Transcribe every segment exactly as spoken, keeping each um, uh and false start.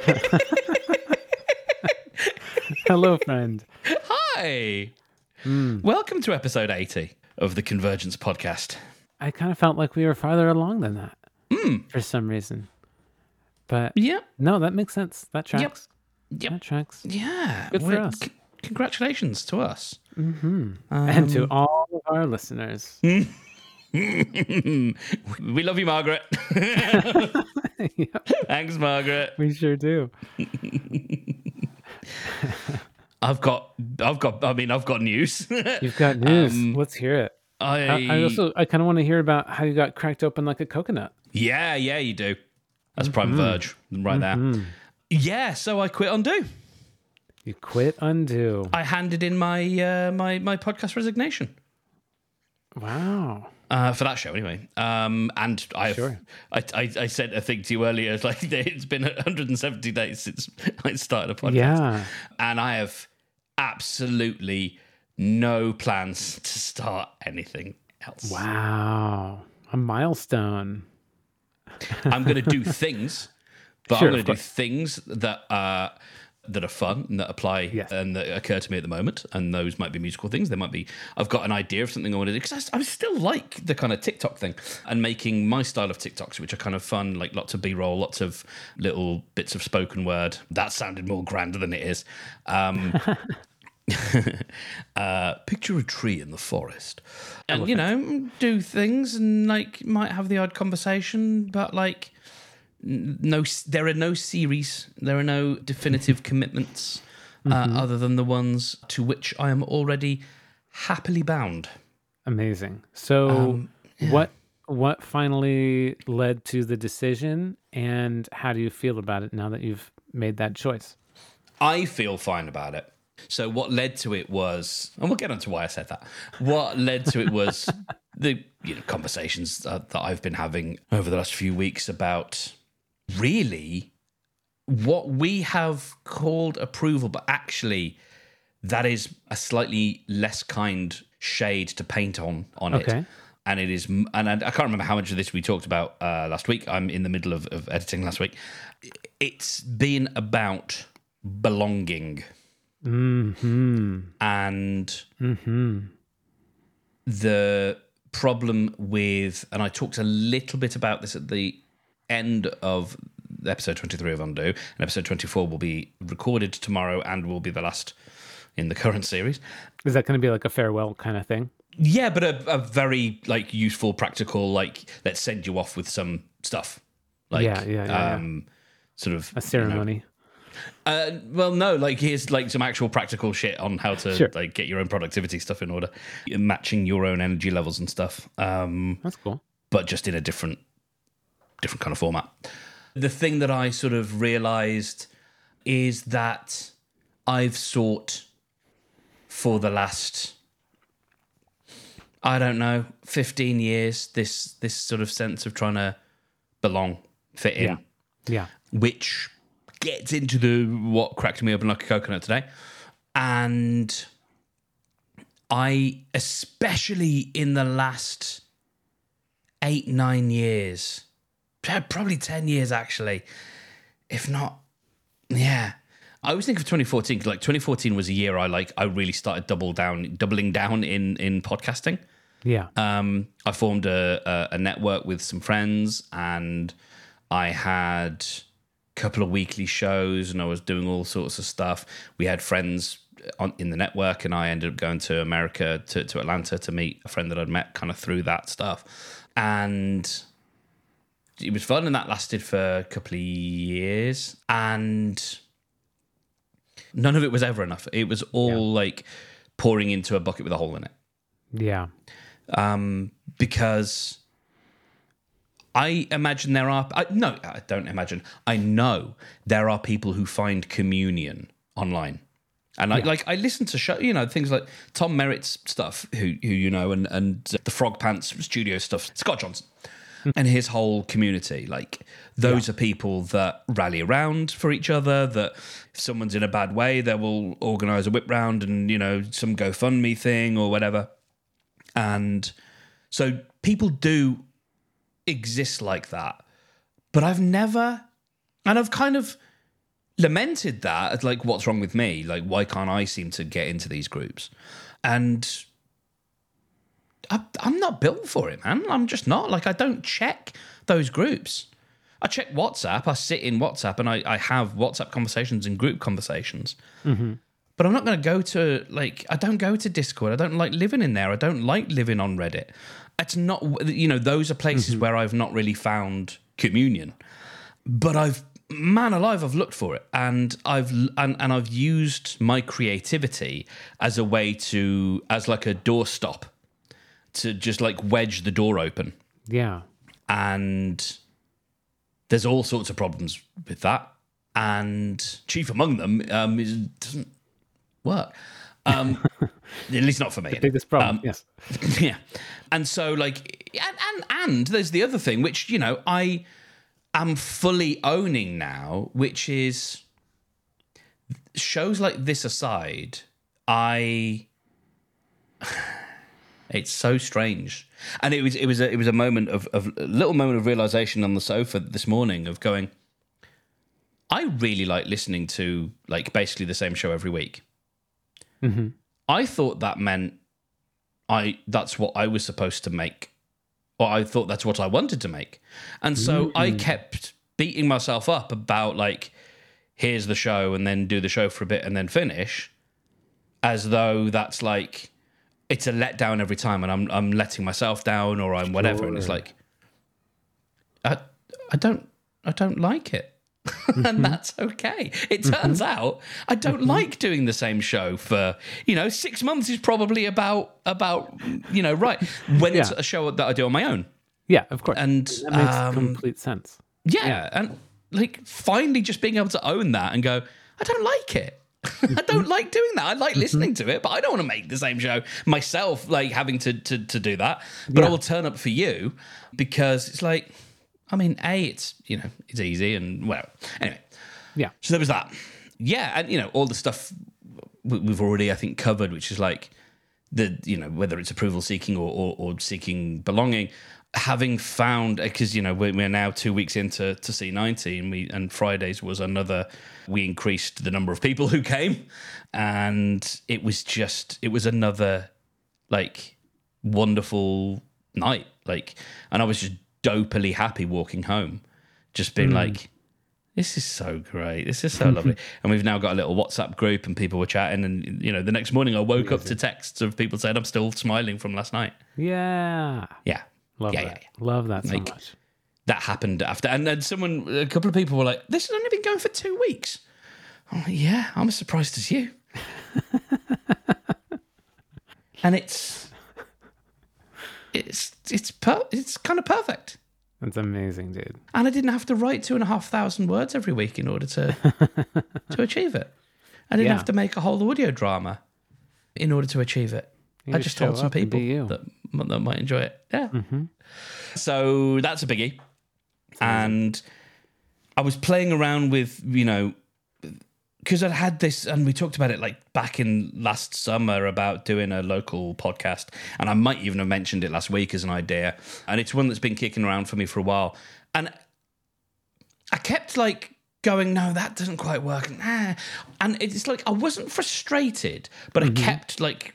Hello, friend. Hi. Mm. Welcome to episode eighty of the Convergence podcast. I kind of felt like we were farther along than that Mm. for some reason. But Yep. no, that makes sense. That tracks. Yep. That tracks. Yeah. Good for We're- us. c- congratulations to us. Mm-hmm. Um, And to all of our listeners. we love you, Margaret. Yep, Thanks, Margaret. we sure do. I've got, I've got, I mean, I've got news. You've got news. Um, Let's hear it. I, I, I also, I kind of want to hear about how you got cracked open like a coconut. yeah, yeah, you do. That's Prime Verge right Mhm. there. Yeah, so I quit Undo. You quit Undo. I handed in my uh, my my podcast resignation. Wow. Uh, for that show, anyway. Um, and I've, Sure. I, I, I sent a thing to you earlier. It's like it's been one hundred seventy days since I started a podcast, Yeah. and I have absolutely no plans to start anything else. Wow. A milestone. I'm going to do things, but Sure, I'm going of to do course. things that are that are fun and that apply Yes. and that occur to me at the moment. And those might be musical things. They might be. I've got an idea of something I want to do because I, I still like the kind of TikTok thing and making my style of TikToks, which are kind of fun, like lots of B-roll, lots of little bits of spoken word. That sounded more grander than it is. Um, uh, picture a tree in the forest, and you know, do things and like might have the odd conversation, but like n- no, there are no series, there are no definitive commitments uh, other than the ones to which I am already happily bound. Amazing. So Um, what what finally led to the decision, and how do you feel about it now that you've made that choice? I feel fine about it. So what led to it was, and we'll get on to why I said that. What led to it was the you know, conversations uh, that I've been having over the last few weeks about really what we have called approval, but actually that is a slightly less kind shade to paint on on Okay. it. And it is, and I I can't remember how much of this we talked about uh, last week. I'm in the middle of, of editing last week. It's been about belonging. Mm-hmm. And Mm-hmm. the problem with, and I talked a little bit about this at the end of episode twenty-three of Undo, and episode twenty-four will be recorded tomorrow and will be the last in the current series. Is that going to be like a farewell kind of thing? Yeah, but a, a very like useful, practical, like let's send you off with some stuff. Like, Yeah, yeah, yeah, yeah. um, sort of A ceremony. Uh, well, no, like here's like some actual practical shit on how to Sure. like get your own productivity stuff in order, matching your own energy levels and stuff. Um, That's cool. but just in a different, different kind of format. The thing that I sort of realized is that I've sought for the last, I don't know, fifteen years this this sort of sense of trying to belong, fit in, Yeah. Yeah. which gets into the what cracked me open like a coconut today. And I, especially in the last eight, nine years, probably ten years actually, if not, yeah. I was thinking of twenty fourteen, 'cause like twenty fourteen was a year I like I really started double down, doubling down in in podcasting. Yeah. Um, I formed a, a, a network with some friends, and I had a couple of weekly shows, and I was doing all sorts of stuff. We had friends on, in the network, and I ended up going to America, to, to Atlanta, to meet a friend that I'd met kind of through that stuff. And it was fun, and that lasted for a couple of years. And none of it was ever enough. It was all like pouring into a bucket with a hole in it. Yeah. Um, because I imagine there are, I, no, I don't imagine, I know there are people who find communion online. And I like I listen to show, you know, things like Tom Merritt's stuff, who who you know, and and the Frog Pants studio stuff, Scott Johnson, and his whole community. Like those are people that rally around for each other. That if someone's in a bad way, they will organise a whip round and you know some GoFundMe thing or whatever. And so people do exist like that, but I've never, and I've kind of lamented that as like, what's wrong with me? Like, why can't I seem to get into these groups? And I, I'm not built for it, man. I'm just not. Like, I don't check those groups. I check WhatsApp. I sit in WhatsApp and I, I have WhatsApp conversations and group conversations. Mm-hmm. But I'm not going to go to, like, I don't go to Discord. I don't like living in there. I don't like living on Reddit. It's not, you know, those are places mm-hmm. where I've not really found communion. But I've, man alive, I've looked for it. And I've, and, and I've used my creativity as a way to, as like a doorstop, to just like wedge the door open. Yeah. And there's all sorts of problems with that. And chief among them um, is, doesn't work. Um, at least not for me. The biggest problem, um, yes. Yeah. And so, like, and, and, and there's the other thing, which, you know, I am fully owning now, which is shows like this aside, I... It's so strange. And it was it was a, it was a moment of, of a little moment of realization on the sofa this morning of going, I really like listening to like basically the same show every week. Mm-hmm. I thought that meant I that's what I was supposed to make, or I thought that's what I wanted to make. And so mm-hmm. I kept beating myself up about like, here's the show and then do the show for a bit and then finish, as though that's like, it's a letdown every time and I'm I'm letting myself down or I'm whatever. Sure. And it's like, I I don't I don't like it. Mm-hmm. And that's okay. It turns mm-hmm. out I don't mm-hmm. like doing the same show for, you know, six months is probably about, about you know, right, when yeah. it's a show that I do on my own. Yeah, of course. And that makes um, complete sense. Yeah, yeah, and like finally just being able to own that and go, I don't like it. I don't like doing that. I like listening to it, but I don't want to make the same show myself, like having to to, to do that. But yeah. I will turn up for you because it's like, I mean, A, it's, you know, it's easy and whatever. Anyway. Yeah. So there was that. Yeah, and, you know, all the stuff we've already, I think, covered, which is like the, you know, whether it's approval seeking or, or, or seeking belonging, having found, because, you know, we're, we're now two weeks into to C ninety and, we, and Fridays was another, we increased the number of people who came and it was just, it was another, like, wonderful night. Like, and I was just dopily happy walking home, just being mm. like, this is so great, this is so lovely. And we've now got a little WhatsApp group and people were chatting and, you know, the next morning I woke Amazing. up to texts of people saying I'm still smiling from last night. Yeah. Yeah. Love yeah, that. Yeah, yeah. Love that so like, much. That happened after, and then someone, a couple of people were like, this has only been going for two weeks. I'm like, yeah, I'm as surprised as you. And it's, it's, it's, per- it's kind of perfect. That's amazing, dude. And I didn't have to write two and a half thousand words every week in order to to achieve it. I didn't yeah. have to make a whole audio drama in order to achieve it. You I just told some people that, that might enjoy it. Yeah. Mm-hmm. So that's a biggie. And I was playing around with, you know, because I'd had this, and we talked about it like back in last summer about doing a local podcast, and I might even have mentioned it last week as an idea, and it's one that's been kicking around for me for a while, and I kept like going, no, that doesn't quite work, nah. And it's like I wasn't frustrated, but mm-hmm. I kept like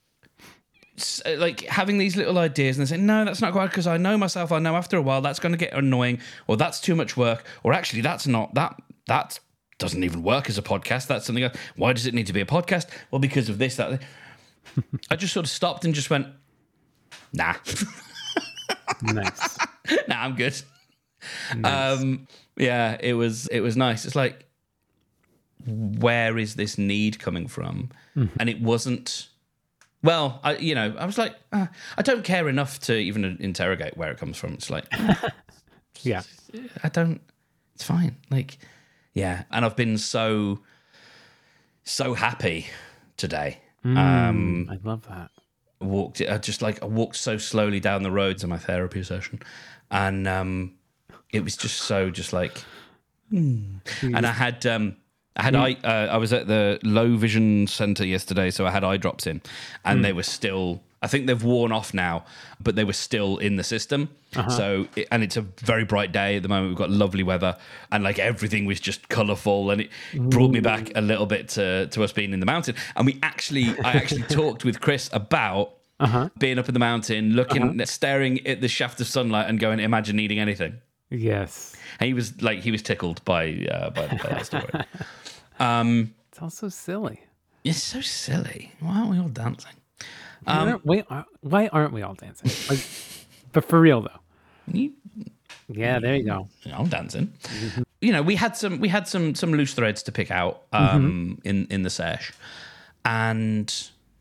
like having these little ideas and saying, no, that's not quite, because I know myself, I know after a while that's going to get annoying, or that's too much work, or actually that's not, that that's doesn't even work as a podcast. That's something else. Why does it need to be a podcast? Well, because of this, that. I just sort of stopped and just went, nah. Nice. Nah, I'm good. Nice. Um, yeah, it was it was nice. It's like, where is this need coming from? Mm-hmm. And it wasn't, well, I, you know, I was like, uh, I don't care enough to even interrogate where it comes from. It's like, yeah, I don't, it's fine. Like, yeah, and I've been so, so happy today. Mm, um, I love that. Walked, I just like, I walked so slowly down the road to my therapy session, and um, it was just so, just like, mm. and I had, um, I had, mm. eye, uh, I was at the low vision centre yesterday, so I had eye drops in, and mm. they were still I think they've worn off now, but they were still in the system. Uh-huh. So, and it's a very bright day at the moment. We've got lovely weather, and like everything was just colourful, and it brought me back a little bit to, to us being in the mountain. And we actually, I actually talked with Chris about uh-huh. being up in the mountain, looking, uh-huh. staring at the shaft of sunlight, and going, "Imagine needing anything." Yes, and he was like, he was tickled by uh, by, by that story. um, it's also silly. It's so silly. Why aren't we all dancing? Um, why, aren't we, why aren't we all dancing? Like, but for real though. You, yeah, there you go. I'm dancing. Mm-hmm. You know, we had some we had some some loose threads to pick out um, mm-hmm. in in the sesh, and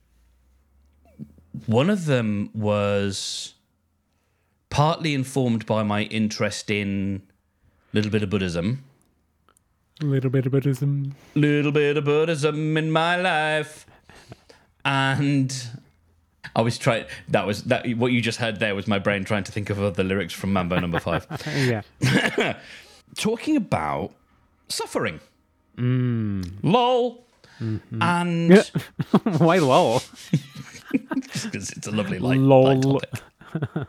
one of them was partly informed by my interest in a little bit of Buddhism. A little bit of Buddhism. Little bit of Buddhism in my life, and. I was trying. That was that. What you just heard there was my brain trying to think of other lyrics from Mambo Number Five. Yeah, talking about suffering. Mm. Lol. Mm-hmm. And why lol? Because it's a lovely light, lol. light topic.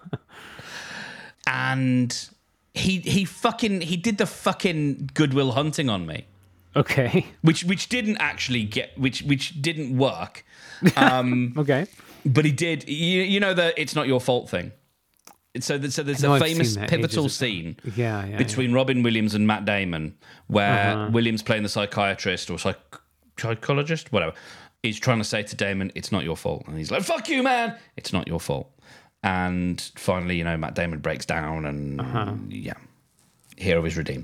And he he fucking he did the fucking Goodwill Hunting on me. Okay. Which which didn't actually get which which didn't work. Um, okay. But he did. You, you know the "it's not your fault" thing. So, the, so there's a famous pivotal scene yeah, yeah, between yeah. Robin Williams and Matt Damon, where uh-huh. Williams playing the psychiatrist or psych- psychologist, whatever, is trying to say to Damon, "It's not your fault," and he's like, "Fuck you, man! It's not your fault." And finally, you know, Matt Damon breaks down, and uh-huh. yeah, hero is redeemed.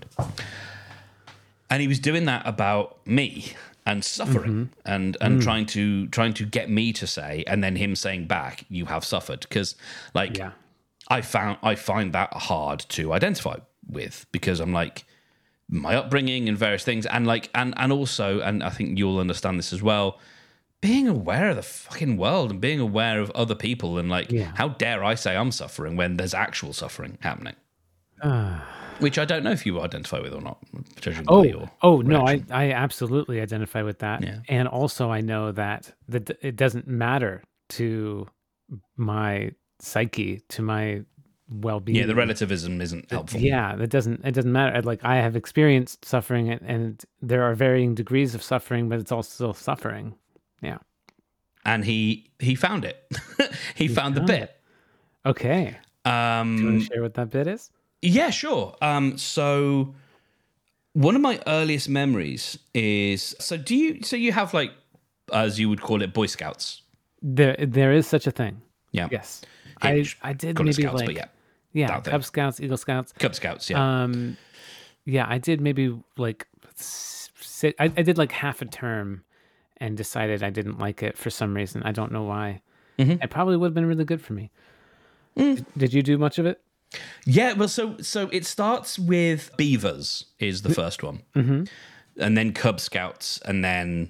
And he was doing that about me. And suffering, mm-hmm. and and mm. trying to trying to get me to say, and then him saying back, "You have suffered," because like yeah. I found I find that hard to identify with, because I'm like my upbringing and various things, and like and and also, and I think you'll understand this as well, being aware of the fucking world and being aware of other people, and like yeah. how dare I say I'm suffering when there's actual suffering happening. Uh. Which I don't know if you identify with or not. Judging oh, by your oh no, I, I absolutely identify with that. Yeah. And also I know that, that it doesn't matter to my psyche, to my well-being. Yeah, the relativism isn't helpful. Yeah, that doesn't, it doesn't matter. Like I have experienced suffering, and, and there are varying degrees of suffering, but it's all still suffering. Yeah. And he he found it. he, he found, found the bit. It. Okay. Um, Do you want to share what that bit is? Yeah, sure. Um, so one of my earliest memories is so do you so you have like, as you would call it, Boy Scouts? There there is such a thing. Yeah. Yes. I I did maybe Scouts, like but yeah. Yeah, Cub Scouts, Eagle Scouts. Cub Scouts, yeah. Um yeah, I did maybe like sit, I, I did like half a term and decided I didn't like it for some reason. I don't know why. Mm-hmm. It probably would have been really good for me. Mm. Did, did you do much of it? Yeah, well, so so it starts with Beavers is the first one, mm-hmm. and then Cub Scouts, and then,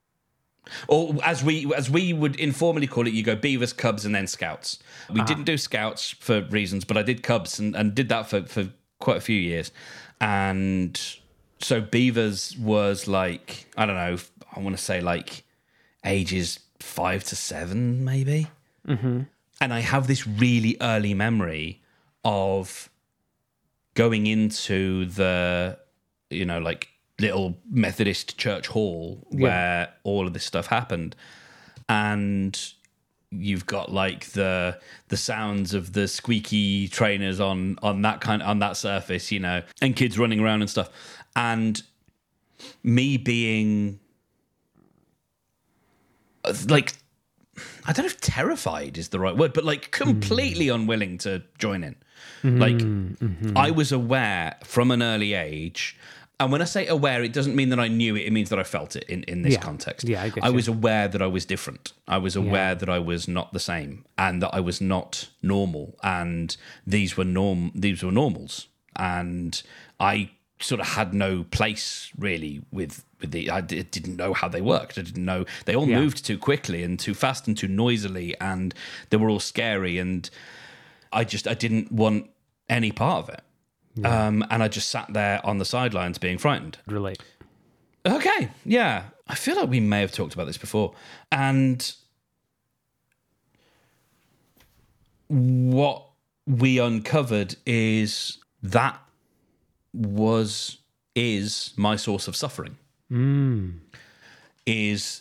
or as we as we would informally call it, you go Beavers, Cubs, and then Scouts. We uh-huh. didn't do Scouts for reasons, but I did Cubs and, and did that for, for quite a few years. And so Beavers was like, I don't know, I want to say like ages five to seven, maybe. Mm-hmm. And I have this really early memory of going into the, you know, like little Methodist church hall yeah. where all of this stuff happened. And you've got like the the sounds of the squeaky trainers on on that kind on that surface, you know, and kids running around and stuff. And me being like, I don't know if terrified is the right word, but like completely mm. unwilling to join in. Mm-hmm. Like mm-hmm. I was aware from an early age, and when I say aware, it doesn't mean that I knew it. It means that I felt it in, in this yeah. context. Yeah, I, get I you. was aware that I was different. I was aware yeah. that I was not the same, and that I was not normal. And these were norm. These were normals, and I sort of had no place really with with the. I d- didn't know how they worked. I didn't know they all yeah. moved too quickly and too fast and too noisily, and they were all scary. And I just I didn't want any part of it. Yeah. Um, and I just sat there on the sidelines being frightened. Relate. Okay, yeah. I feel like we may have talked about this before. And what we uncovered is that was is my source of suffering. Mm. Is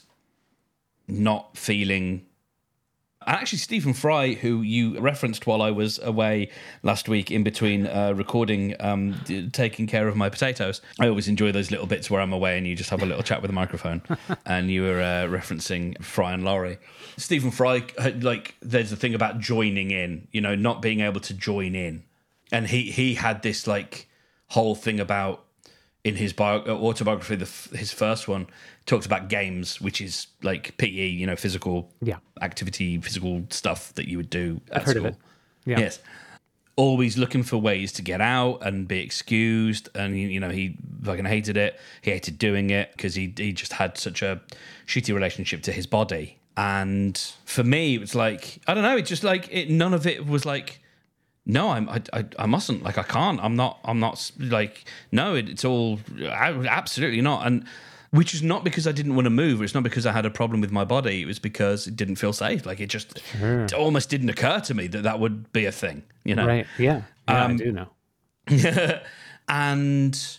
not feeling. Actually, Stephen Fry, who you referenced while I was away last week in between uh, recording, um, d- taking care of my potatoes. I always enjoy those little bits where I'm away and you just have a little chat with the microphone. And you were uh, referencing Fry and Laurie. Stephen Fry, like, there's a thing about joining in, you know, not being able to join in. And he, he had this, like, whole thing about, in his bio- autobiography, the, his first one, talked about games, which is like P E, you know, physical yeah. activity, physical stuff that you would do at I've heard school. of it. Yeah. Yes. Always looking for ways to get out and be excused. And, you know, he fucking hated it. He hated doing it because he, he just had such a shitty relationship to his body. And for me, it was like, I don't know, it's just like, it, none of it was like, no, I'm, I, I, I mustn't. Like, I can't. I'm not. I'm not. Like, no, it, it's all absolutely not. And which is not because I didn't want to move. It's not because I had a problem with my body. It was because it didn't feel safe. Like, it just sure. it almost didn't occur to me that that would be a thing. You know? Right? Yeah. Yeah, um, I do know. And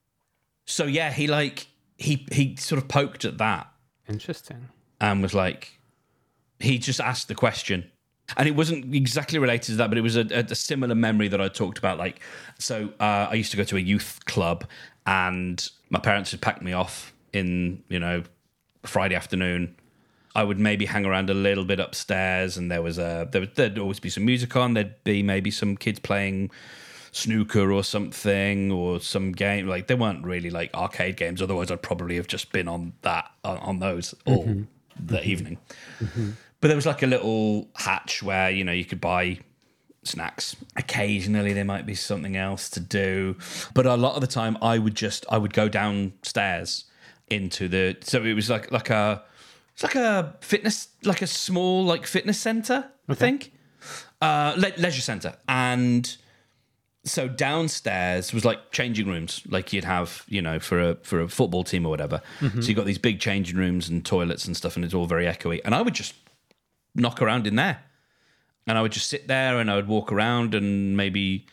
so yeah, he like he he sort of poked at that. Interesting. And was like, he just asked the question. And it wasn't exactly related to that, but it was a, a similar memory that I talked about. Like, so uh, I used to go to a youth club, and my parents had packed me off in, you know, Friday afternoon. I would maybe hang around a little bit upstairs, and there was a there would, there'd always be some music on. There'd be maybe some kids playing snooker or something, or some game. Like, they weren't really like arcade games. Otherwise, I'd probably have just been on that on, on those all mm-hmm. the mm-hmm. evening. Mm-hmm. But there was like a little hatch where, you know, you could buy snacks. Occasionally there might be something else to do. But a lot of the time I would just, I would go downstairs into the, so it was like like a, it's like a fitness, like a small like fitness center, I okay. think. Uh, le- leisure center. And so downstairs was like changing rooms, like you'd have, you know, for a for a football team or whatever. Mm-hmm. So you got these big changing rooms and toilets and stuff, and it's all very echoey. And I would just knock around in there, and I would just sit there and I would walk around and maybe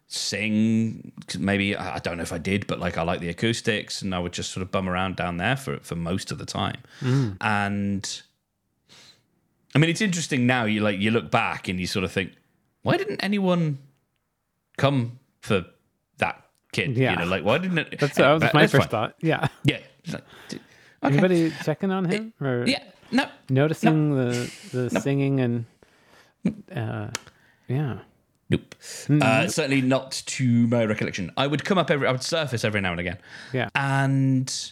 sing. Maybe I don't know if I did, but like I like the acoustics, and I would just sort of bum around down there for for most of the time. Mm. And I mean, it's interesting now. You like you look back and you sort of think, why didn't anyone come for that kid? Yeah, you know, like why didn't it? That's, that was my first fine. thought. Yeah, yeah. Like, okay. Anybody checking on him or yeah. No, noticing no, the the no. singing and uh, yeah. Nope. Mm-hmm. Uh, certainly not to my recollection. I would come up every, I would surface every now and again. Yeah. And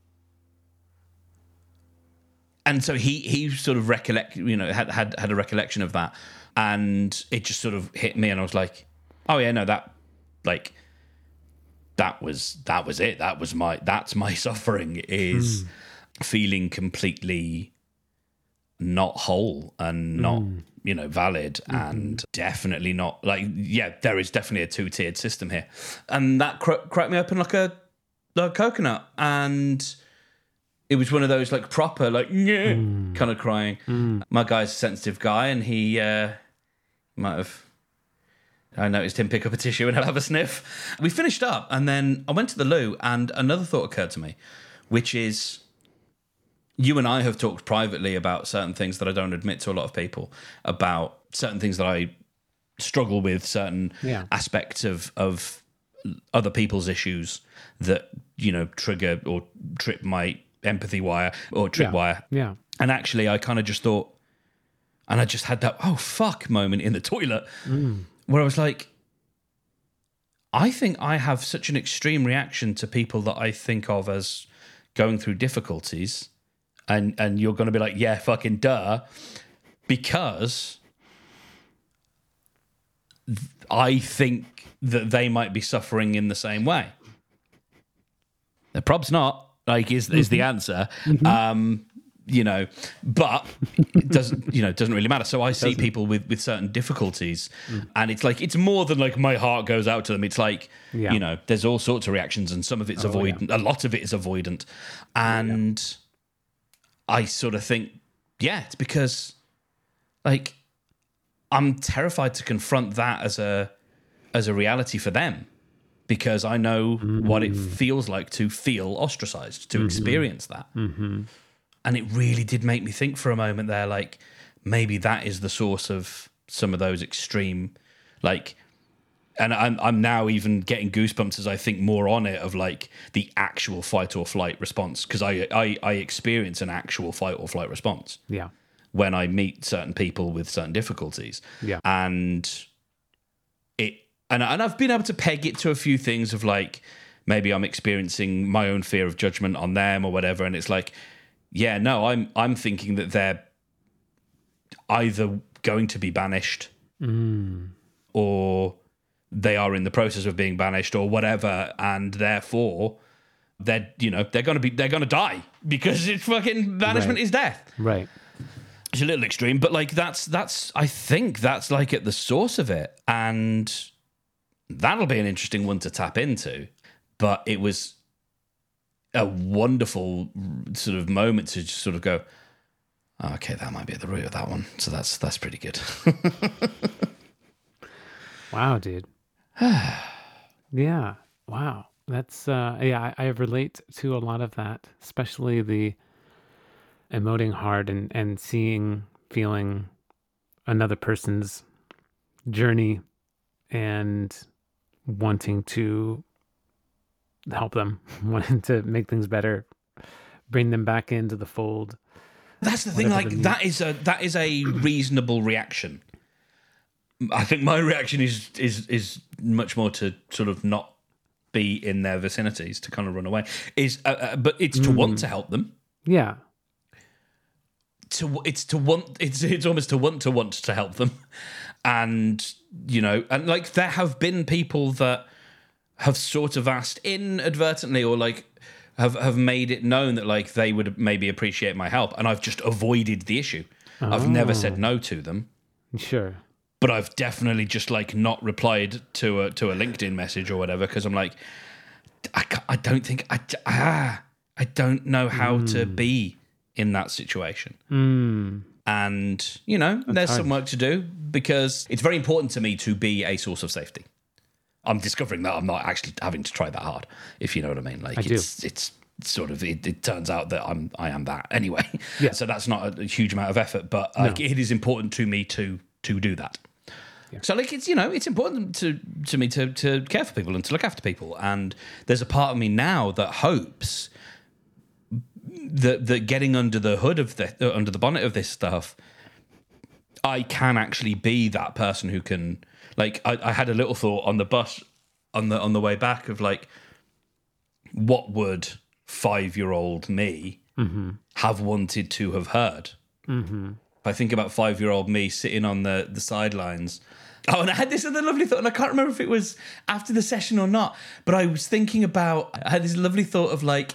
and so he he sort of recollect, you know, had had had a recollection of that, and it just sort of hit me, and I was like, oh yeah, no, that like that was that was it. That was my that's my suffering is mm. feeling completely not whole and not mm. you know valid mm-hmm. and definitely not like yeah there is definitely a two-tiered system here, and that cr- cracked me open like a like a coconut, and it was one of those like proper like yeah mm. kind of crying. Mm. My guy's a sensitive guy, and he uh, might have. I noticed him pick up a tissue and have a sniff. We finished up, and then I went to the loo, and another thought occurred to me, which is. You and I have talked privately about certain things that I don't admit to a lot of people, about certain things that I struggle with, certain yeah. aspects of, of other people's issues that, you know, trigger or trip my empathy wire or trip yeah. wire. Yeah. And actually, I kind of just thought, and I just had that, oh, fuck moment in the toilet mm. where I was like, I think I have such an extreme reaction to people that I think of as going through difficulties. And and you're going to be like, yeah, fucking duh, because I think that they might be suffering in the same way. The prob's not, like, is is the answer. Mm-hmm. Um, you know, but it doesn't, you know, it doesn't really matter. So I see doesn't. people with, with certain difficulties, mm. and it's like, it's more than like my heart goes out to them. It's like, yeah. you know, there's all sorts of reactions, and some of it's oh, avoidant. Yeah. A lot of it is avoidant. And... Yeah. I sort of think, yeah, it's because, like, I'm terrified to confront that as a as a reality for them, because I know mm-hmm. what it feels like to feel ostracized, to mm-hmm. experience that. Mm-hmm. And it really did make me think for a moment there, like, maybe that is the source of some of those extreme, like, and I'm I'm now even getting goosebumps as I think more on it, of like the actual fight or flight response, because I, I I experience an actual fight or flight response. Yeah. When I meet certain people with certain difficulties. Yeah. And it and and I've been able to peg it to a few things of like, maybe I'm experiencing my own fear of judgment on them or whatever, and it's like, yeah, no, I'm I'm thinking that they're either going to be banished mm. or they are in the process of being banished or whatever, and therefore they're you know they're gonna be they're gonna die because it's fucking banishment right. is death. Right. It's a little extreme, but like that's that's I think that's like at the source of it, and that'll be an interesting one to tap into. But it was a wonderful sort of moment to just sort of go, oh, okay, that might be at the root of that one. So that's that's pretty good. Wow, dude. Yeah. Wow. That's uh yeah, I, I relate to a lot of that, especially the emoting hard and, and seeing, feeling another person's journey and wanting to help them, wanting to make things better, bring them back into the fold. That's the thing, like that is a that is a reasonable reaction. I think my reaction is is is much more to sort of not be in their vicinities, to kind of run away. Is uh, uh, but it's to mm. want to help them. Yeah. To it's to want it's it's almost to want to want to help them, and you know, and like there have been people that have sort of asked inadvertently or like have have made it known that like they would maybe appreciate my help, and I've just avoided the issue. Oh. I've never said no to them. Sure. But I've definitely just like not replied to a to a LinkedIn message or whatever, because I'm like, I, I don't think I ah I don't know how mm. to be in that situation. Mm. And, you know, That's there's hard. some work to do, because it's very important to me to be a source of safety. I'm discovering that I'm not actually having to try that hard, if you know what I mean. Like I it's do. it's sort of it, it turns out that I'm I am that anyway. Yeah. So that's not a, a huge amount of effort, but No. like it is important to me to to do that. Yeah. So like it's you know it's important to to me to to care for people and to look after people, and there's a part of me now that hopes that that getting under the hood of the uh, under the bonnet of this stuff, I can actually be that person who can like I, I had a little thought on the bus on the on the way back of like, what would five-year-old me mm-hmm. have wanted to have heard? Mm-hmm. If I think about five-year-old me sitting on the, the sidelines. Oh, and I had this other lovely thought, and I can't remember if it was after the session or not, but I was thinking about, I had this lovely thought of like,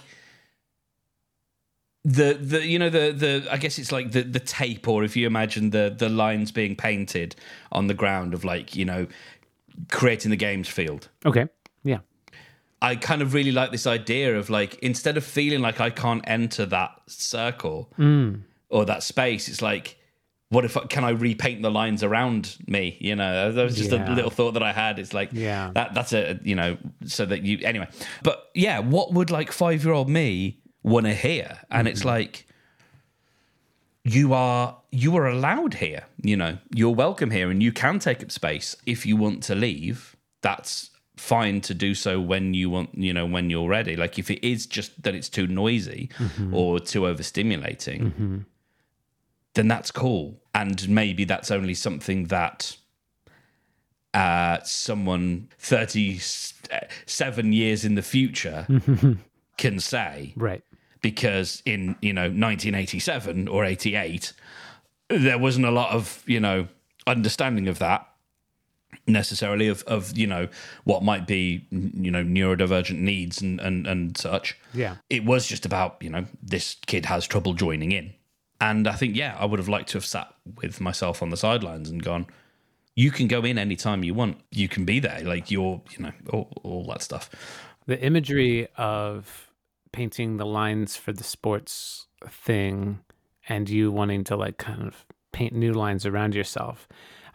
the, the you know, the, the I guess it's like the, the tape, or if you imagine the, the lines being painted on the ground of like, you know, creating the games field. Okay, yeah. I kind of really like this idea of like, instead of feeling like I can't enter that circle, mm. or that space, it's like, what if can I repaint the lines around me? You know, that was just yeah. a little thought that I had. It's like, yeah, that that's a you know, so that you anyway. But yeah, what would like five year old me want to hear? And mm-hmm. it's like, you are you are allowed here. You know, you're welcome here, and you can take up space if you want to leave. That's fine to do so when you want, you know, when you're ready. Like if it is just that it's too noisy mm-hmm. or too overstimulating, mm-hmm. then that's cool. And maybe that's only something that uh, someone thirty-seven years in the future can say. Right. Because in, you know, nineteen eighty-seven or eighty-eight, there wasn't a lot of, you know, understanding of that necessarily of, of you know, what might be, you know, neurodivergent needs and, and, and such. Yeah. It was just about, you know, this kid has trouble joining in. And I think, yeah, I would have liked to have sat with myself on the sidelines and gone, you can go in anytime you want. You can be there. Like you're, you know, all, all that stuff. The imagery of painting the lines for the sports thing and you wanting to like kind of paint new lines around yourself.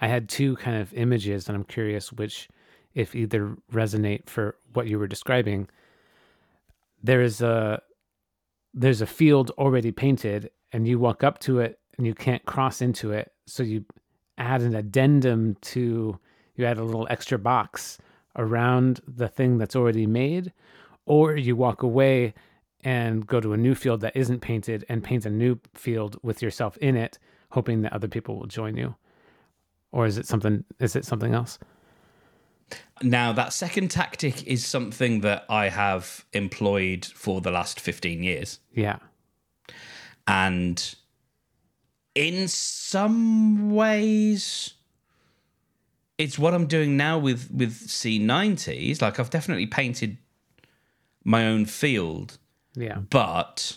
I had two kind of images, and I'm curious which, if either resonate for what you were describing. There is a there's a field already painted, and you walk up to it, and you can't cross into it, so you add an addendum to you add a little extra box around the thing that's already made, or you walk away and go to a new field that isn't painted and paint a new field with yourself in it, hoping that other people will join you. Or is it something is it something else? Now, that second tactic is something that I have employed for the last fifteen years. Yeah. And in some ways, it's what I'm doing now with, with C nineties. Like, I've definitely painted my own field. Yeah. But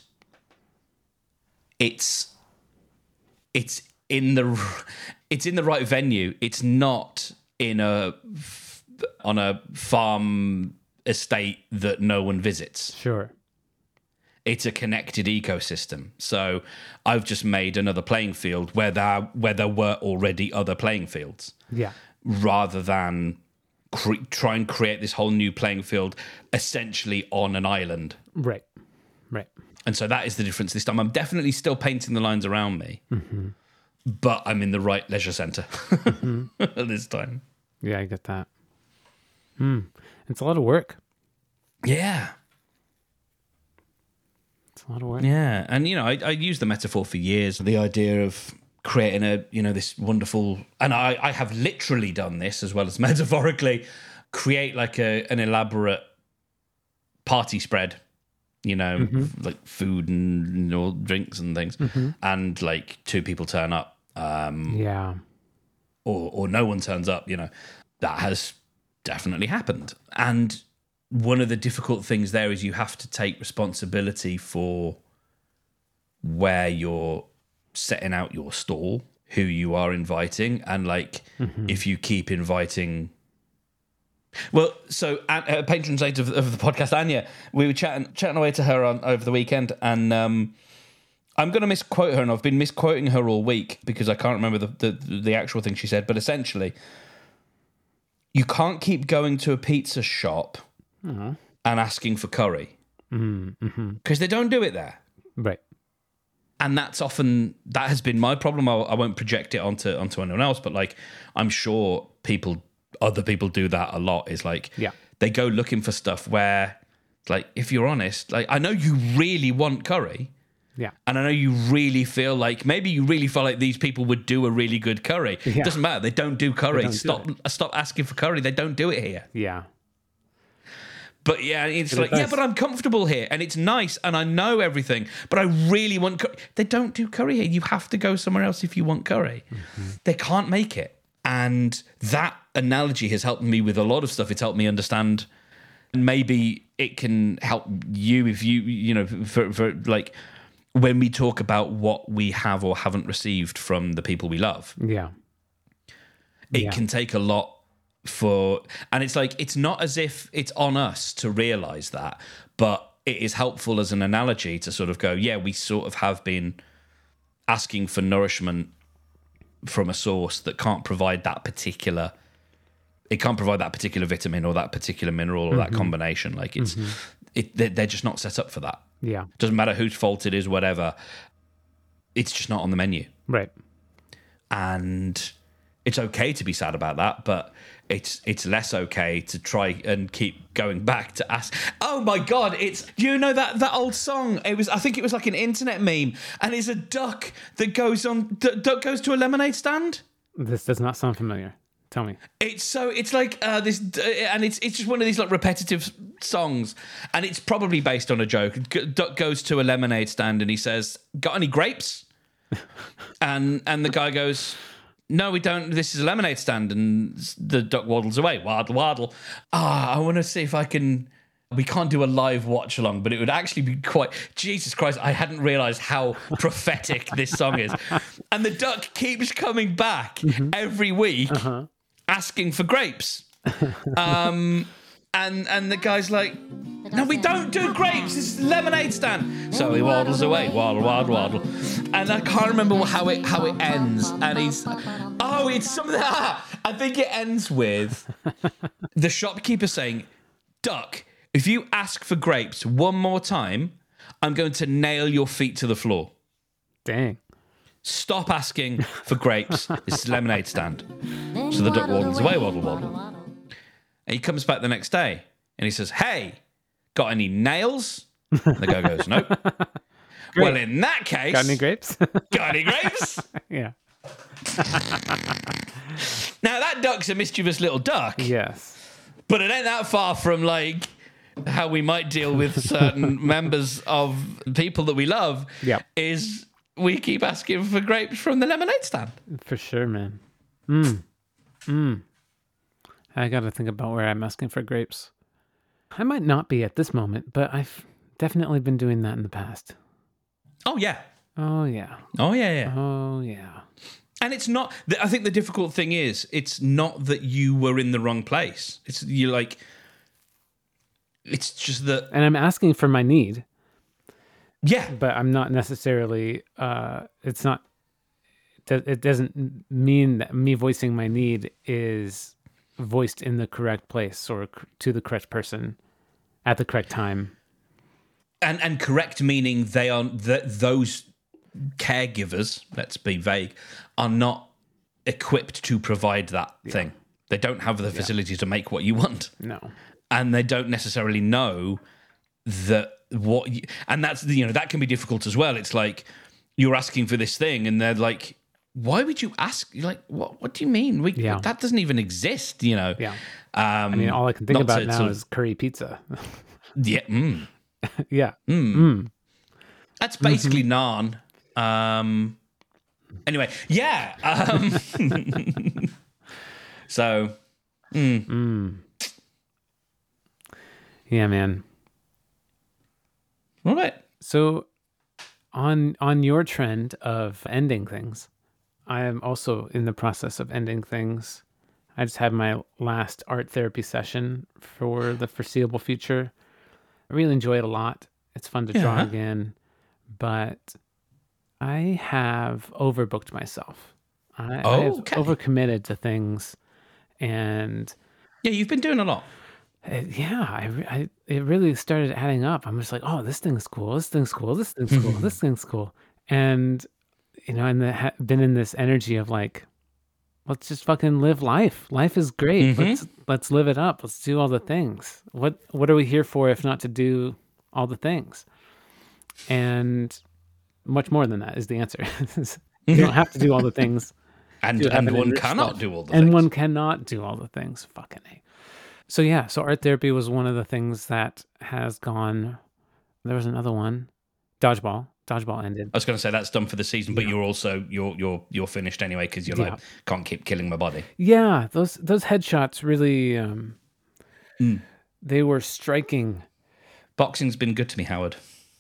it's it's in the it's in the right venue. It's not in a on a farm estate that no one visits. Sure. It's a connected ecosystem. So I've just made another playing field where there where there were already other playing fields. Yeah. Rather than cre- try and create this whole new playing field essentially on an island. Right. Right. And so that is the difference this time. I'm definitely still painting the lines around me, mm-hmm. but I'm in the right leisure centre mm-hmm. this time. Yeah, I get that. Hmm. It's a lot of work. Yeah. It's a lot of work. Yeah. And, you know, I, I used the metaphor for years, the idea of creating a, you know, this wonderful, and I, I have literally done this as well as metaphorically, create like a an elaborate party spread, you know, mm-hmm. like food and, and all drinks and things, mm-hmm. and like two people turn up. Um, yeah. Or, or no one turns up, you know. That has definitely happened. And one of the difficult things there is you have to take responsibility for where you're setting out your stall, who you are inviting, and like mm-hmm. if you keep inviting. Well, so at uh, patron saint of, of the podcast, Anya, we were chatting chatting away to her on over the weekend, and um, I'm going to misquote her, and I've been misquoting her all week because I can't remember the the, the actual thing she said, but essentially, you can't keep going to a pizza shop mm-hmm. and asking for curry because mm-hmm. they don't do it there. Right. And that's often, that has been my problem. I, I won't project it onto onto anyone else, but like, I'm sure people, other people do that a lot. Is like, yeah. they go looking for stuff where, like, if you're honest, like, I know you really want curry. Yeah. And I know you really feel like, maybe you really feel like these people would do a really good curry. Yeah. It doesn't matter. They don't do curry. Don't stop do stop asking for curry. They don't do it here. Yeah. But yeah, it's like, yeah, but I'm comfortable here and it's nice and I know everything, but I really want curry. They don't do curry here. You have to go somewhere else if you want curry. Mm-hmm. They can't make it. And that analogy has helped me with a lot of stuff. It's helped me understand, and maybe it can help you if you, you know, for, for like, when we talk about what we have or haven't received from the people we love. Yeah. It yeah. can take a lot for, and it's like, it's not as if it's on us to realize that, but it is helpful as an analogy to sort of go, yeah, we sort of have been asking for nourishment from a source that can't provide that particular, it can't provide that particular vitamin or that particular mineral or mm-hmm. that combination. Like it's, mm-hmm. it, they're just not set up for that. Yeah. Doesn't matter whose fault it is, whatever. It's just not on the menu. Right. And it's okay to be sad about that, but it's it's less okay to try and keep going back to ask. Oh my God, it's, do you know that that old song? It was, I think it was like an internet meme, and it's a duck that goes on, d- duck goes to a lemonade stand. This does not sound familiar. Tell me. It's so it's like uh, this, and it's it's just one of these like repetitive songs, and it's probably based on a joke. Duck goes to a lemonade stand and he says, "Got any grapes?" and and the guy goes, "No, we don't. This is a lemonade stand." And the duck waddles away. Waddle, waddle. Ah, I want to see if I can. We can't do a live watch along, but it would actually be quite. Jesus Christ! I hadn't realised how prophetic this song is. And the duck keeps coming back mm-hmm. every week. Uh-huh. Asking for grapes, um, and and the guy's like, "No, we don't do grapes. This is a lemonade stand." So he waddles away, waddle, waddle, waddle, and I can't remember how it how it ends. And he's, "Oh, Oh, it's something. I think it ends with the shopkeeper saying, "Duck, if you ask for grapes one more time, I'm going to nail your feet to the floor. Dang. Stop asking for grapes. This is a lemonade stand." So the duck waddles away, waddle, waddle. And he comes back the next day and he says, "Hey, got any nails?" And the guy goes, "Nope." Well, in that case... Got any grapes? Got any grapes? Yeah. Now, that duck's a mischievous little duck. Yes. But it ain't that far from, like, how we might deal with certain members of people that we love. Yep. Is we keep asking for grapes from the lemonade stand. For sure, man. Mm. Mm. I got to think about where I'm asking for grapes. I might not be at this moment, but I've definitely been doing that in the past. Oh, yeah. Oh, yeah. Oh, yeah, yeah. Oh, yeah. And it's not, I think the difficult thing is, it's not that you were in the wrong place. It's, you're like, it's just that. And I'm asking for my need. Yeah. But I'm not necessarily, uh, it's not, it doesn't mean that me voicing my need is voiced in the correct place or to the correct person at the correct time. And and correct meaning they are that those caregivers, let's be vague, are not equipped to provide that yeah. thing. They don't have the facilities yeah. to make what you want. No. And they don't necessarily know that what you, and that's you know that can be difficult as well. It's like you're asking for this thing and they're like, why would you ask? You're like, what what do you mean? We yeah. that doesn't even exist, you know. Yeah. Um, I mean, all I can think about to, now to, is curry pizza. yeah. Mm. yeah. Mm. Mm. That's basically mm-hmm. naan. Um, anyway, yeah. Um, so, mm. Mm. Yeah, man. All right. So, on on your trend of ending things, I am also in the process of ending things. I just had my last art therapy session for the foreseeable future. I really enjoy it a lot. It's fun to yeah. draw again, but I have overbooked myself. I, oh, I have okay. overcommitted to things, and yeah, you've been doing a lot. It, yeah, I, I, it really started adding up. I'm just like, oh, this thing's cool. This thing's cool. This thing's cool. This thing's cool. And you know, and the, ha, been in this energy of like, let's just fucking live life. Life is great. Mm-hmm. Let's let's live it up. Let's do all the things. What what are we here for if not to do all the things? And much more than that is the answer. You don't have to do all the things. and and one cannot life. do all the and things. And one cannot do all the things. Fucking A. So yeah, so art therapy was one of the things that has gone. There was another one. Dodgeball. Dodgeball ended. I was going to say that's done for the season, but yeah. you're also you're you're you're finished anyway because you're yeah. like can't keep killing my body. Yeah, those those headshots really um, mm. they were striking. Boxing's been good to me, Howard.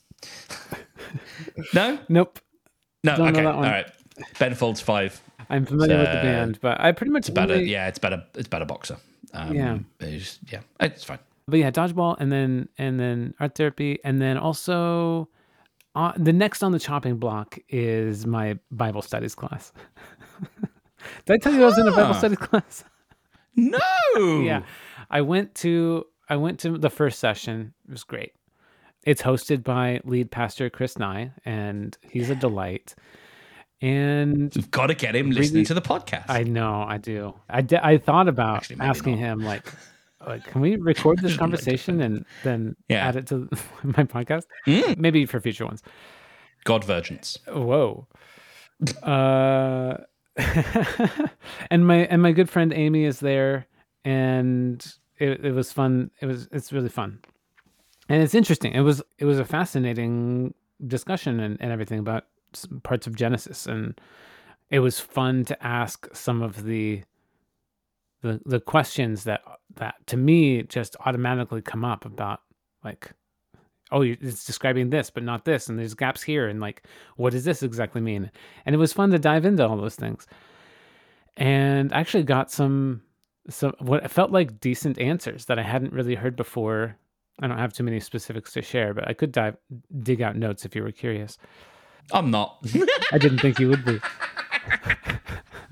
No, nope. No, Don't okay, all right. Ben Folds Five. I'm familiar so, with the band, but I pretty much it's about really... a, yeah, it's about a it's about a boxer. Um, yeah, it's, yeah, it's fine. But yeah, dodgeball, and then and then art therapy, and then also. Uh, the next on the chopping block is my Bible studies class. Did I tell you I was in a Bible studies class? No. Yeah, I went to I went to the first session. It was great. It's hosted by lead pastor Chris Nye, and he's a delight. And you've got to get him really, listening to the podcast. I know, I do. I, d- I thought about Actually, asking not. him like. Like, can we record this conversation and then yeah. add it to my podcast? Mm. Maybe for future ones. God virgins. Whoa. uh, and my and my good friend Amy is there, and it, it was fun. It was it's really fun, and it's interesting. It was it was a fascinating discussion and, and everything about parts of Genesis, and it was fun to ask some of the. The, the questions that that to me just automatically come up about like, oh, it's describing this but not this, and there's gaps here, and like, what does this exactly mean? And it was fun to dive into all those things, and I actually got some some what felt like decent answers that I hadn't really heard before. I don't have too many specifics to share, but I could dive dig out notes if you were curious. I'm not. I didn't think you would be.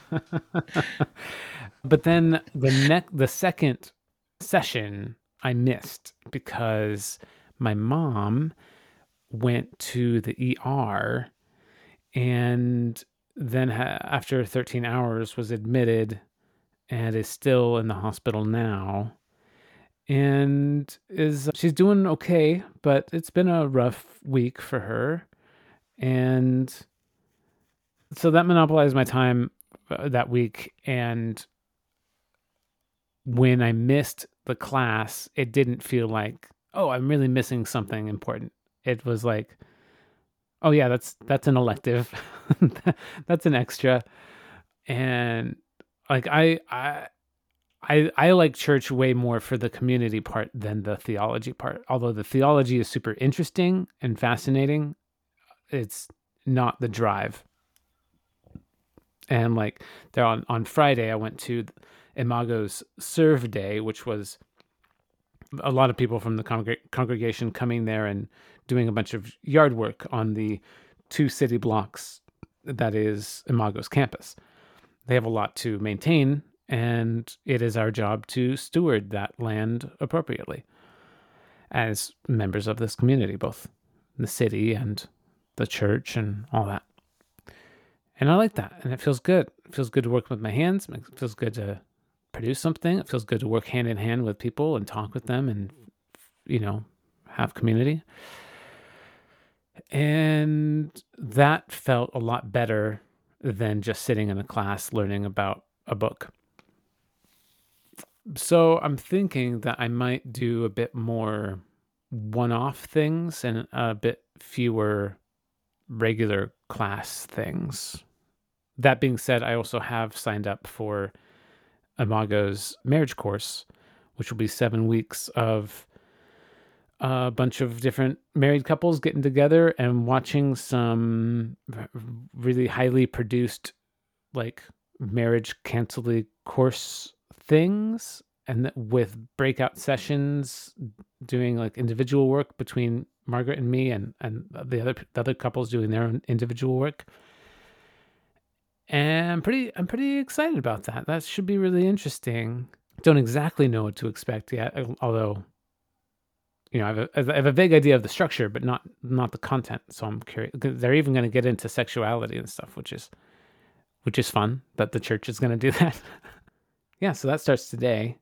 But then the neck, the second session I missed because my mom went to the E R and then ha- after thirteen hours was admitted and is still in the hospital now and is she's doing okay, but it's been a rough week for her. And so that monopolized my time uh, that week. And when I missed the class, it didn't feel like, oh, I'm really missing something important. It was like, oh yeah, that's that's an elective. That's an extra. And like I I I I like church way more for the community part than the theology part. Although the theology is super interesting and fascinating, it's not the drive. And like there on, on Friday, I went to Imago's Serve Day, which was a lot of people from the congreg- congregation coming there and doing a bunch of yard work on the two city blocks that is Imago's campus. They have a lot to maintain, and it is our job to steward that land appropriately as members of this community, both the city and the church and all that. And I like that, and it feels good. It feels good to work with my hands. It feels good to produce something. It feels good to work hand in hand with people and talk with them and, you know, have community. And that felt a lot better than just sitting in a class learning about a book. So I'm thinking that I might do a bit more one-off things and a bit fewer regular class things. That being said, I also have signed up for Imago's marriage course, which will be seven weeks of a bunch of different married couples getting together and watching some really highly produced, like, marriage counseling course things, and with breakout sessions, doing like individual work between Margaret and me, and and the other the other couples doing their own individual work. And I'm pretty I'm pretty excited about that. That should be really interesting. Don't exactly know what to expect yet, although, you know, I have a, I have a vague idea of the structure, but not not the content. So I'm curious. They're even going to get into sexuality and stuff, which is which is fun that the church is going to do that. Yeah, so that starts today.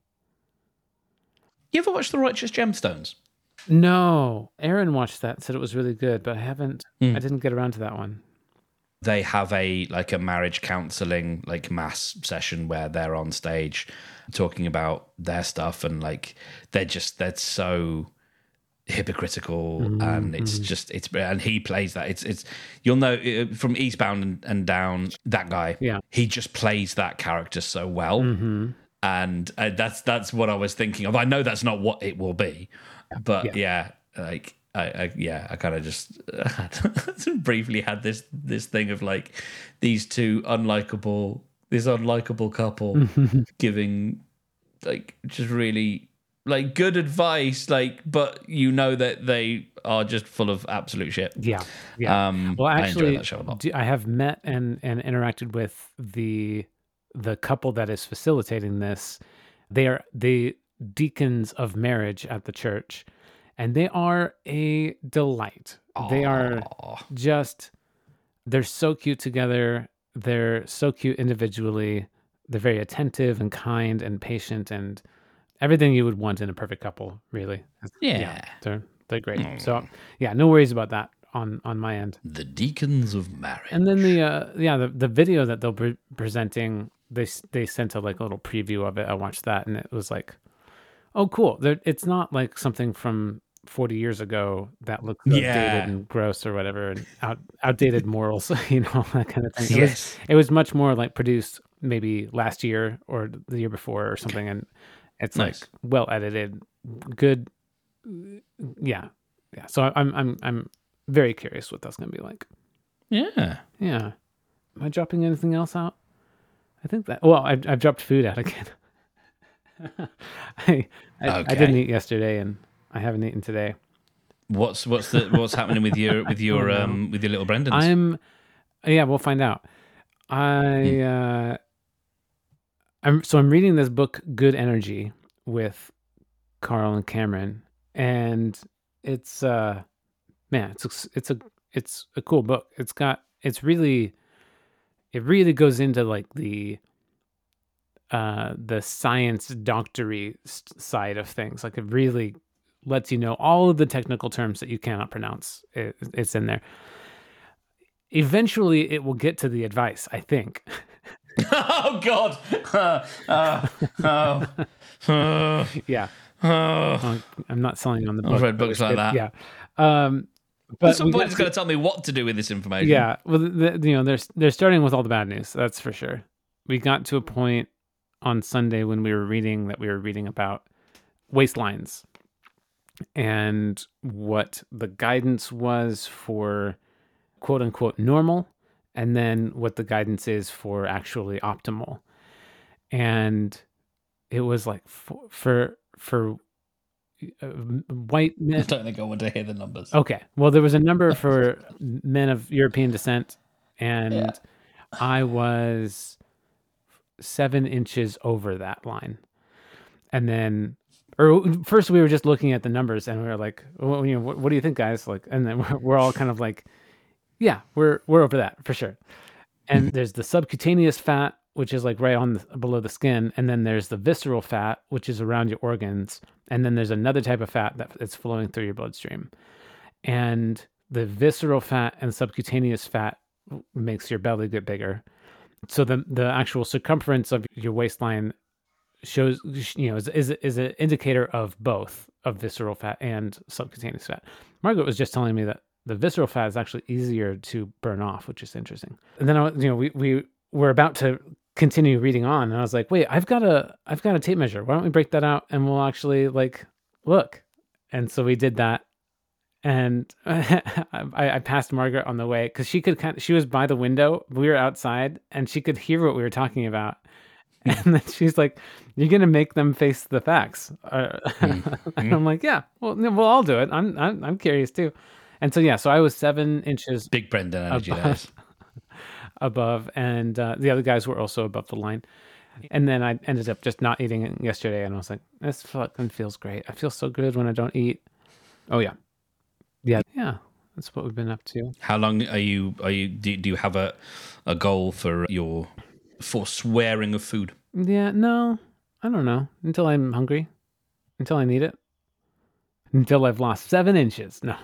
You ever watch The Righteous Gemstones? No, Aaron watched that, said it was really good, but I haven't. Mm. I didn't get around to that one. They have a like a marriage counseling like mass session where they're on stage talking about their stuff, and like they're just they're so hypocritical, mm-hmm. and it's just it's and he plays that. It's it's you'll know from Eastbound and, and Down, that guy. Yeah, he just plays that character so well, mm-hmm. and uh, that's that's what I was thinking of. I know that's not what it will be, but yeah, yeah like. I, I yeah, I kind of just uh, briefly had this this thing of like these two unlikable, this unlikable couple giving like just really like good advice, like, but you know that they are just full of absolute shit. Yeah, yeah. Um, well, actually, I enjoy that show a lot. I have met and and interacted with the the couple that is facilitating this. They are the deacons of marriage at the church. And they are a delight. Aww. They are just, they're so cute together. They're so cute individually. They're very attentive and kind and patient and everything you would want in a perfect couple, really. Yeah. yeah they're they're great. Mm. So, yeah, no worries about that on, on my end. The deacons of marriage. And then the, uh, yeah, the, the video that they'll be presenting, they, they sent a like a little preview of it. I watched that and it was like, oh, cool. They're, it's not like something from forty years ago that looks outdated yeah. and gross or whatever, and out, outdated morals, you know, that kind of thing. It, yes. was, it was much more like produced maybe last year or the year before or something, and it's nice. Like well edited, good. Yeah, yeah. So I'm I'm I'm very curious what that's gonna be like. Yeah, yeah. Am I dropping anything else out? I think that. Well, I've I've dropped food out again. I I, okay. I didn't eat yesterday, and I haven't eaten today. What's what's the what's happening with your with your oh, no. um with your little Brendans? I'm yeah, we'll find out. I hmm. uh I'm so I'm reading this book, Good Energy, with Carl and Cameron, and it's uh man, it's a, it's a it's a cool book. It's got it's really it really goes into like the uh the science doctory side of things. Like it really lets you know all of the technical terms that you cannot pronounce. It, it's in there. Eventually, it will get to the advice, I think. Oh God! Uh, uh, oh, uh, yeah. uh, I'm not selling on the book. I've read books like it, that. Yeah. Um, but at some point, it's going to tell me what to do with this information. Yeah. Well, the, you know, they're they're starting with all the bad news. That's for sure. We got to a point on Sunday when we were reading that we were reading about waistlines and what the guidance was for quote unquote normal, and then what the guidance is for actually optimal. And it was like for for, for uh, white men. I don't think I want to hear the numbers. Okay. Well, there was a number for men of European descent, and yeah. I was seven inches over that line. And then, or first we were just looking at the numbers, and we were like, well, you know, what, what do you think, guys? Like, and then we're, we're all kind of like, yeah, we're we're over that for sure. And there's the subcutaneous fat, which is like right on the, below the skin, and then there's the visceral fat, which is around your organs, and then there's another type of fat that it's flowing through your bloodstream. And the visceral fat and subcutaneous fat makes your belly get bigger. So the the actual circumference of your waistline shows, you know, is is, is an indicator of both, of visceral fat and subcutaneous fat. Margaret was just telling me that the visceral fat is actually easier to burn off, which is interesting. And then, I, you know, we we were about to continue reading on, and I was like, wait, I've got a I've got a tape measure. Why don't we break that out and we'll actually like look? And so we did that. And I, I passed Margaret on the way because she could kind of, she was by the window. We were outside, and she could hear what we were talking about. And then she's like, "You're gonna make them face the facts." Uh, mm-hmm. And I'm like, "Yeah, well, we'll all do it. I'm I'm I'm curious too." And so yeah, so I was seven inches big Brendan energy above, above and uh, the other guys were also above the line. And then I ended up just not eating it yesterday, and I was like, "This fucking feels great. I feel so good when I don't eat." Oh yeah. Yeah, yeah, that's what we've been up to. How long are you? Are you? Do, do you have a a goal for your forswearing of food? Yeah, no, I don't know. Until I'm hungry, until I need it, until I've lost seven inches. No,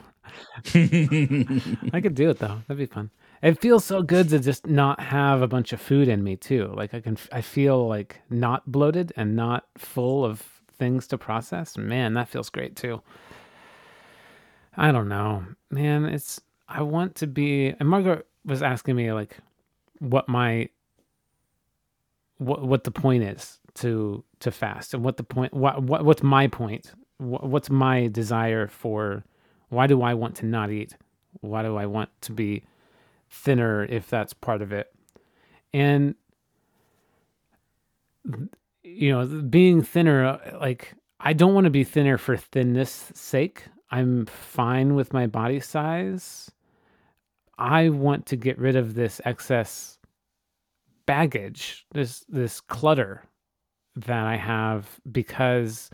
I could do it though. That'd be fun. It feels so good to just not have a bunch of food in me too. Like I can, I feel like not bloated and not full of things to process. Man, that feels great too. I don't know, man. It's, I want to be, and Margaret was asking me like what my, what, what the point is to, to fast, and what the point, what, what what's my point? What, what's my desire for, why do I want to not eat? Why do I want to be thinner if that's part of it? And, you know, being thinner, like, I don't want to be thinner for thinness sake. I'm fine with my body size. I want to get rid of this excess baggage, this this clutter that I have, because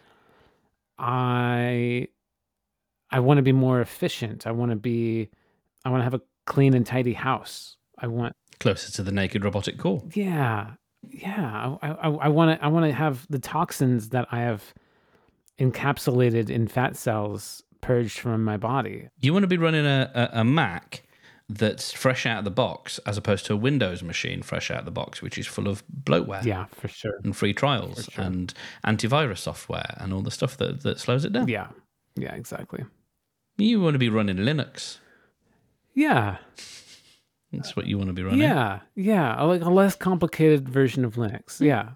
I I want to be more efficient. I want to be I want to have a clean and tidy house. I want closer to the naked robotic core. Yeah. Yeah, I I, I want to I want to have the toxins that I have encapsulated in fat cells purged from my body. You want to be running a, a, a Mac that's fresh out of the box, as opposed to a Windows machine fresh out of the box, which is full of bloatware. Yeah, for sure. And free trials sure. and antivirus software and all the stuff that, that slows it down. Yeah, yeah, exactly. You want to be running Linux. Yeah. That's what you want to be running. Yeah, yeah, like a less complicated version of Linux. Yeah.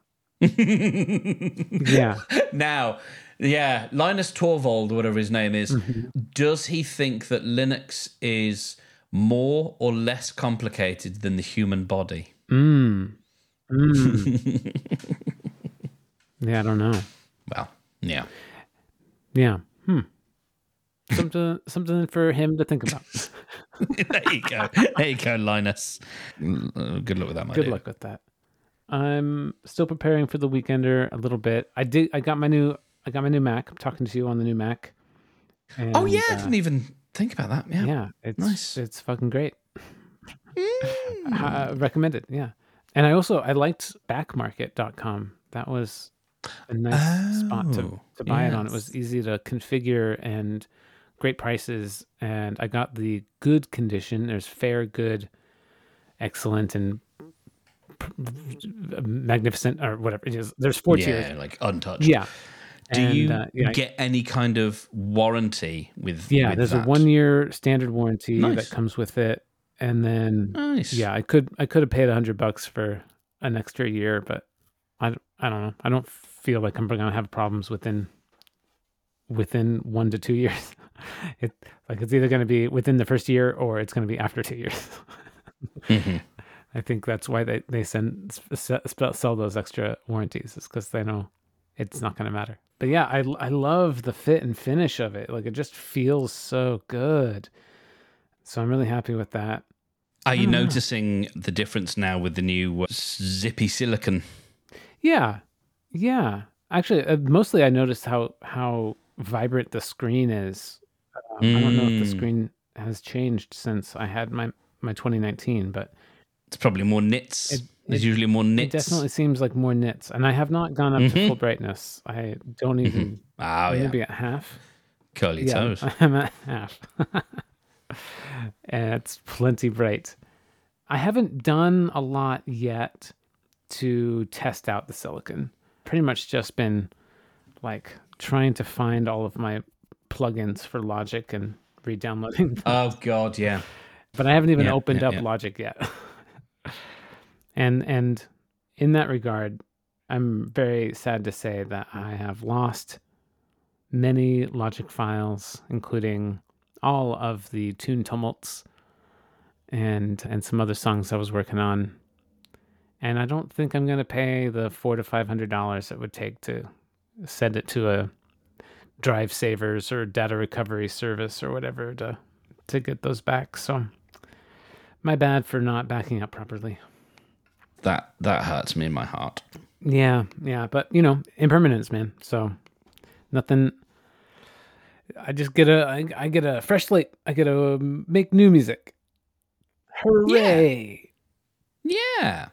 Yeah. Now, yeah, Linus Torvald, whatever his name is, mm-hmm. does he think that Linux is more or less complicated than the human body? Mm. Mm. Yeah, I don't know. Well, yeah. Yeah. Hmm. Something, something for him to think about. There you go. There you go, Linus. Good luck with that, my Good dude. luck with that. I'm still preparing for the Weekender a little bit. I did. I got my new. I got my new Mac. I'm talking to you on the new Mac. And, oh yeah, I uh, didn't even think about that. Yeah, yeah, it's nice. It's fucking great. Mm. I recommend it. Yeah, and I also I liked backmarket dot com. That was a nice oh, spot to to buy yes. it on. It was easy to configure and great prices. And I got the good condition. There's fair, good, excellent, and magnificent, or whatever it is. There's four yeah, tiers. Yeah, like untouched. Yeah. Do and, you uh, yeah, get any kind of warranty with? Yeah, with there's that? a one year standard warranty nice. that comes with it, and then nice. yeah, I could I could have paid a hundred bucks for an extra year, but I, I don't know. I don't feel like I'm gonna have problems within within one to two years. It like it's either gonna be within the first year or it's gonna be after two years. mm-hmm. I think that's why they they send sell those extra warranties, is because they know it's not gonna matter. But yeah, I, I love the fit and finish of it. Like, it just feels so good. So I'm really happy with that. Are you noticing know. the difference now with the new uh, zippy silicon? Yeah. Yeah. Actually, uh, mostly I noticed how, how vibrant the screen is. Um, mm. I don't know if the screen has changed since I had my, my twenty nineteen, but... It's probably more nits. It, There's it, usually more nits. It definitely seems like more nits. And I have not gone up mm-hmm. to full brightness. I don't even... Mm-hmm. Oh, maybe yeah. at half. Curly yeah, toes. I'm at half. And it's plenty bright. I haven't done a lot yet to test out the silicon. Pretty much just been like trying to find all of my plugins for Logic and re-downloading them. Oh, God, yeah. But I haven't even yeah, opened yeah, up yeah. Logic yet. and and in that regard, I'm very sad to say that I have lost many Logic files, including all of the Tune Tumults and and some other songs I was working on. And I don't think I'm going to pay the four to five hundred dollars it would take to send it to a Drive Savers or data recovery service or whatever to to get those back. So my bad for not backing up properly. That that hurts me in my heart. Yeah, yeah, but you know, impermanence, man. So nothing. I just get a I, I get a fresh slate. I get to make new music. Hooray! Yeah. Yeah.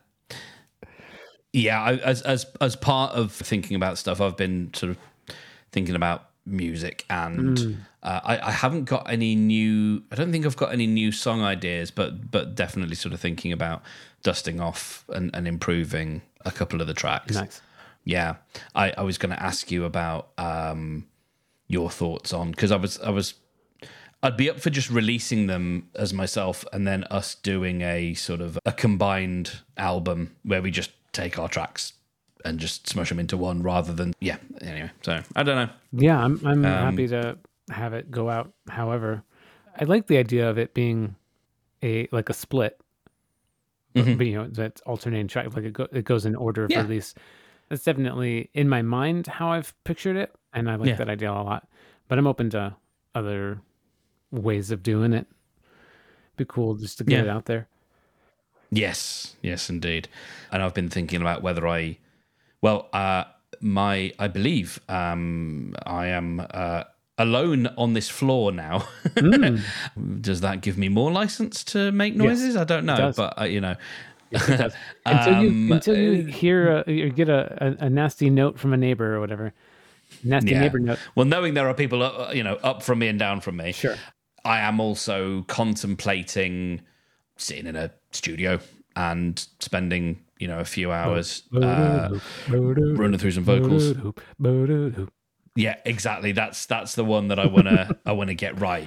Yeah, I, as as as part of thinking about stuff, I've been sort of thinking about music, and mm. uh, I, I haven't got any new. I don't think I've got any new song ideas, but but definitely sort of thinking about dusting off and, and improving a couple of the tracks. Nice. Yeah, I, I was going to ask you about um, your thoughts on, because I was I was I'd be up for just releasing them as myself, and then us doing a sort of a combined album where we just take our tracks and just smush them into one, rather than yeah. Anyway, so I don't know. Yeah, I'm I'm Um, happy to have it go out. However, I like the idea of it being a like a split. Mhm. But, you know, that's alternating track, like it, go, it goes in order of Yeah. release. That's definitely in my mind how I've pictured it, and I like Yeah. that idea a lot. But I'm open to other ways of doing it. Be cool just to get Yeah. it out there. Yes, yes, indeed. And I've been thinking about whether I, well, uh, my, I believe um, I am uh, alone on this floor now. Mm. Does that give me more license to make noises? I don't know, does. but uh, you know, Yes, it does. Until you Um, until you hear a, or get a, a, a nasty note from a neighbor or whatever, nasty Yeah. neighbor note. well, knowing there are people, uh, you know, up from me and down from me, Sure. I am also contemplating sitting in a studio and spending, you know, a few hours uh, running through some vocals. Yeah, exactly. That's that's the one that I wanna I wanna get right.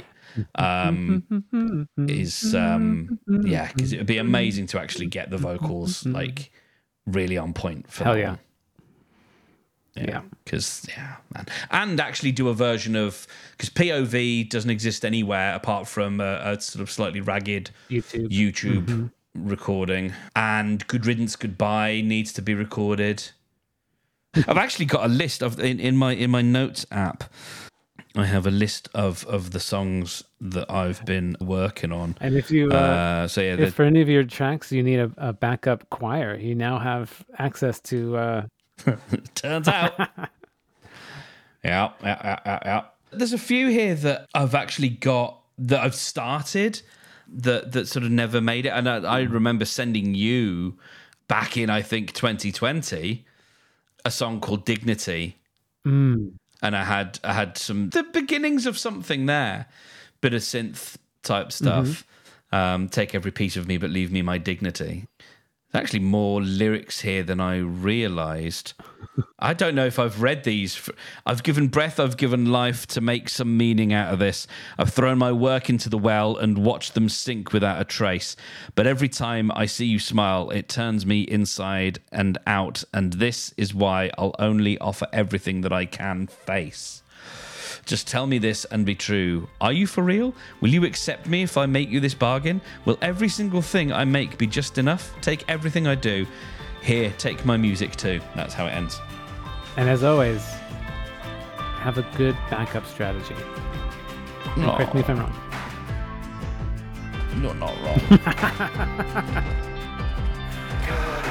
Um, is um, yeah, because it would be amazing to actually get the vocals like really on point for Hell that yeah. one. Yeah. Yeah, because yeah, man, and actually do a version of, because P O V doesn't exist anywhere apart from a, a sort of slightly ragged YouTube. YouTube Mhm. recording, and Good Riddance Goodbye needs to be recorded. I've actually got a list of in, in my in my notes app. I have a list of, of the songs that I've been working on. And if you, uh, uh, so yeah, if for any of your tracks you need a, a backup choir, you now have access to. Uh... Turns out, yeah, yeah, yeah, yeah, yeah. There's a few here that I've actually got that I've started that that sort of never made it, and I, I remember sending you back in I think twenty twenty a song called Dignity. Mm. And I had I had some the beginnings of something there, bit of synth type stuff. Mm-hmm. Um, take every piece of me, but leave me my dignity. There's actually more lyrics here than I realised. I don't know if I've read these. For, I've given breath, I've given life to make some meaning out of this. I've thrown my work into the well and watched them sink without a trace. But every time I see you smile, it turns me inside and out. And this is why I'll only offer everything that I can face. Just tell me this and be true. Are you for real? Will you accept me if I make you this bargain? Will every single thing I make be just enough? Take everything I do. Here, take my music too. That's how it ends. And as always, have a good backup strategy. And correct me if I'm wrong. You're not wrong.